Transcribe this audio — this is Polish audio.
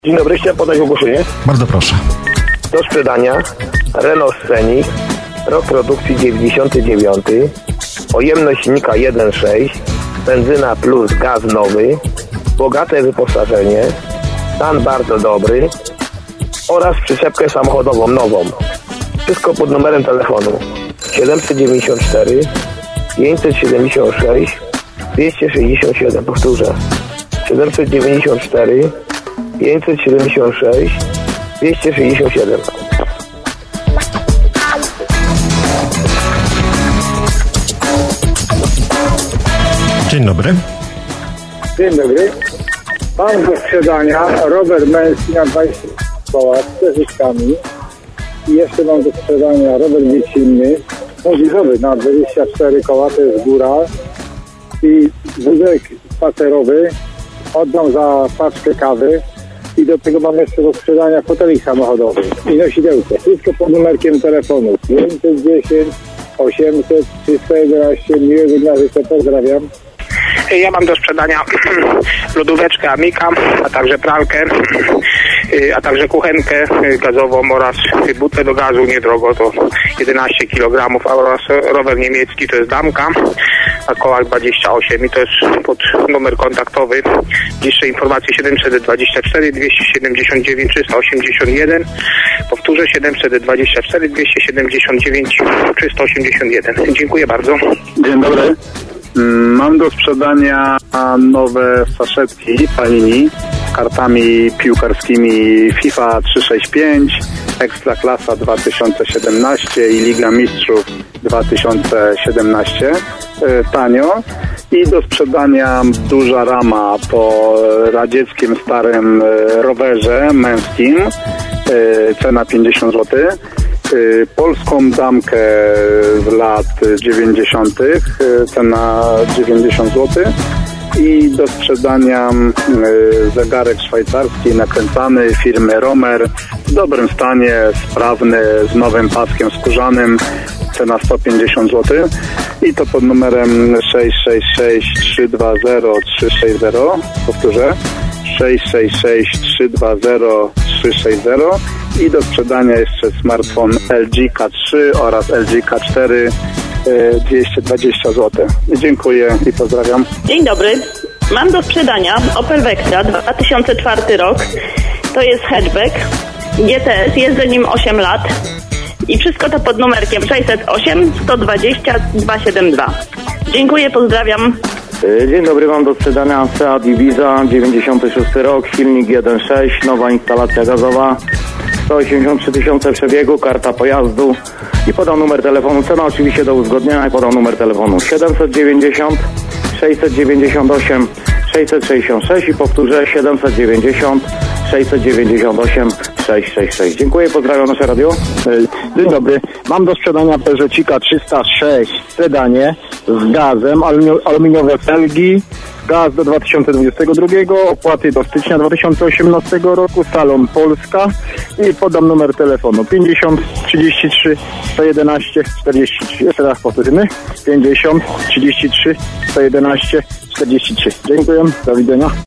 Dzień dobry, chciałem podać ogłoszenie. Bardzo proszę. Do sprzedania Renault Scenic, rok produkcji 99, pojemność silnika 1.6, benzyna plus gaz nowy, bogate wyposażenie, stan bardzo dobry oraz przyczepkę samochodową nową. Wszystko pod numerem telefonu 794 576 267. Powtórzę. 794 576 267. Dzień dobry. Dzień dobry. Mam do sprzedania rower męski na 20 koła z przeżyskami. I jeszcze mam do sprzedania rower dziecinny, możliwy na 24 koła, to jest góra. I wózek spacerowy oddam za paczkę kawy. I do tego mam jeszcze do sprzedania fotelik samochodowy i nosidełko. Wszystko pod numerkiem telefonu 510 800 311. Miłego dnia życzę, pozdrawiam. Ja mam do sprzedania lodóweczkę Amika, a także pralkę, a także kuchenkę gazową oraz butlę do gazu niedrogo, to 11 kg, oraz rower niemiecki, to jest Damka, na kołach 28 i to jest pod numer kontaktowy. Bliższe informacje 724 279 381. Powtórzę 724 279 381. Dziękuję bardzo. Dzień dobry. Mam do sprzedania nowe saszetki Panini z kartami piłkarskimi FIFA 365, Ekstraklasa 2017 i Liga Mistrzów 2017. Tanio. I do sprzedania duża rama po radzieckim starym rowerze męskim, cena 50 zł. Polską damkę z lat 90., cena 90 zł. I do sprzedania zegarek szwajcarski nakręcany firmy Romer w dobrym stanie, sprawny, z nowym paskiem skórzanym, cena 150 zł. I to pod numerem 666 320 360. Powtórzę 666 320 360. I do sprzedania jeszcze smartfon LG K3 oraz LG K4 220 zł. Dziękuję i pozdrawiam. Dzień dobry. Mam do sprzedania Opel Vectra 2004 rok. To jest hatchback GTS. Jeżdżę nim 8 lat. I wszystko to pod numerkiem 608 120 272. Dziękuję, pozdrawiam. Dzień dobry, mam do sprzedania Seat Ibiza 96 rok, silnik 1.6, nowa instalacja gazowa, 183 000 przebiegu, karta pojazdu i podał numer telefonu, cena oczywiście do uzgodnienia i podał numer telefonu 790 698 666 i powtórzę 790 698 666. Dziękuję, pozdrawiam nasze radio. Dzień dobry. Mam do sprzedania Peugeotika 306 w sedanie z gazem, aluminiowe felgi, gaz do 2022, opłaty do stycznia 2018 roku, salon Polska i podam numer telefonu 50 33 111 43. Jeszcze raz powtórzymy. 50 33 111 43. Dziękuję. Do widzenia.